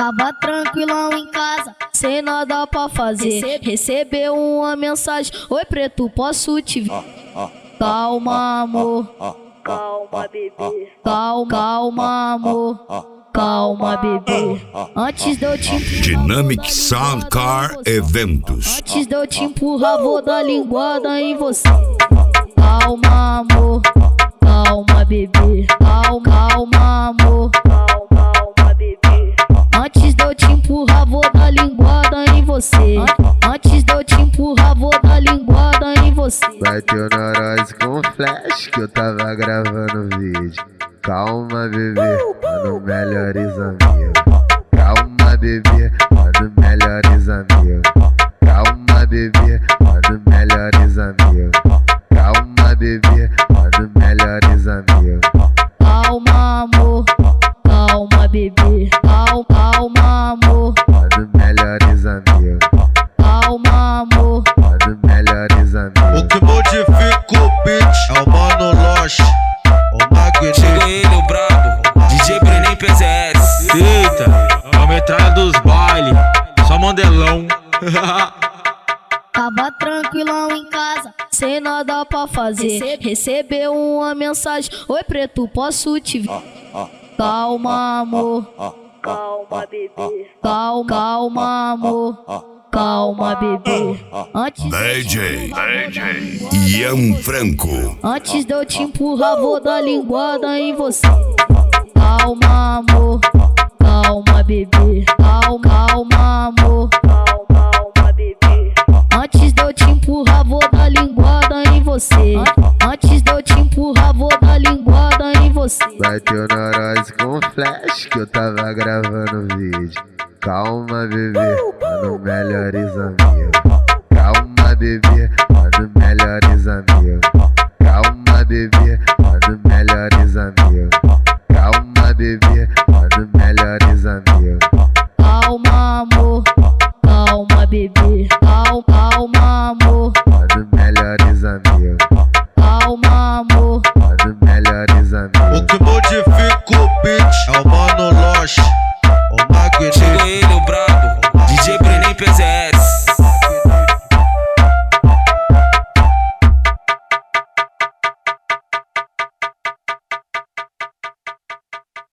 Tava tranquilão em casa, sem nada pra fazer. Recebeu uma mensagem: oi preto, posso te ver? Calma amor, Calma, bebê. calma amor, calma bebê. Antes de eu te empurrar, Dynamic Sound Car Eventos. antes de eu te empurrar, vou dar linguada em você. Calma amor, calma bebê, calma amor. Calma, bebê. Antes de eu te empurrar, vou dar linguada em você. Antes de eu te empurrar, vou dar linguada em você. Bateu neurose com flash que eu tava gravando vídeo. Calma, bebê, mano, melhores amigos. Calma, bebê, mano, melhores amigos. Calma, bebê, mano, melhores amigos. Calma, bebê, mano, melhores amigos. Calma amor, calma bebê, calma amor, Mano, melhores amigos. calma amor. Mano, melhores amigos. O que modifica o beat é o Mano Loche, o Magneto. Chegou ele, o brabo, DJ Brenem PZS. Eita, é a metralha dos bailes, só mandelão. Tava tranquilão em casa, sem nada pra fazer. Recebeu uma mensagem: oi preto, posso te ver? Calma amor, Calma, bebê. calma amor, calma bebê. Antes DJ Ian Franco. Antes de eu te empurrar, vou dar linguada em você. Calma amor, calma bebê, calma amor. Calma, bebê. Antes de eu te empurrar, vou dar linguada em você. Antes de eu te empurrar, vou dar linguada em você. Bateu neurose com flash que eu tava gravando vídeo. Calma, bebê, mano, melhores amigos. Calma, bebê, mano, melhores amigos.